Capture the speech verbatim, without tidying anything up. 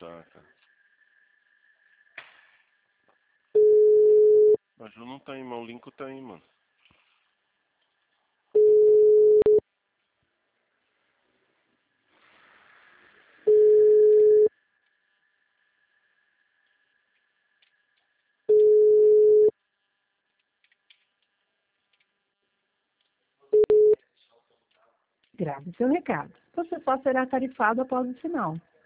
Tá, tá. A Ju não tá aí, mas o Lincoln tá aí, mano. Grave seu recado. Você só será tarifado após o sinal.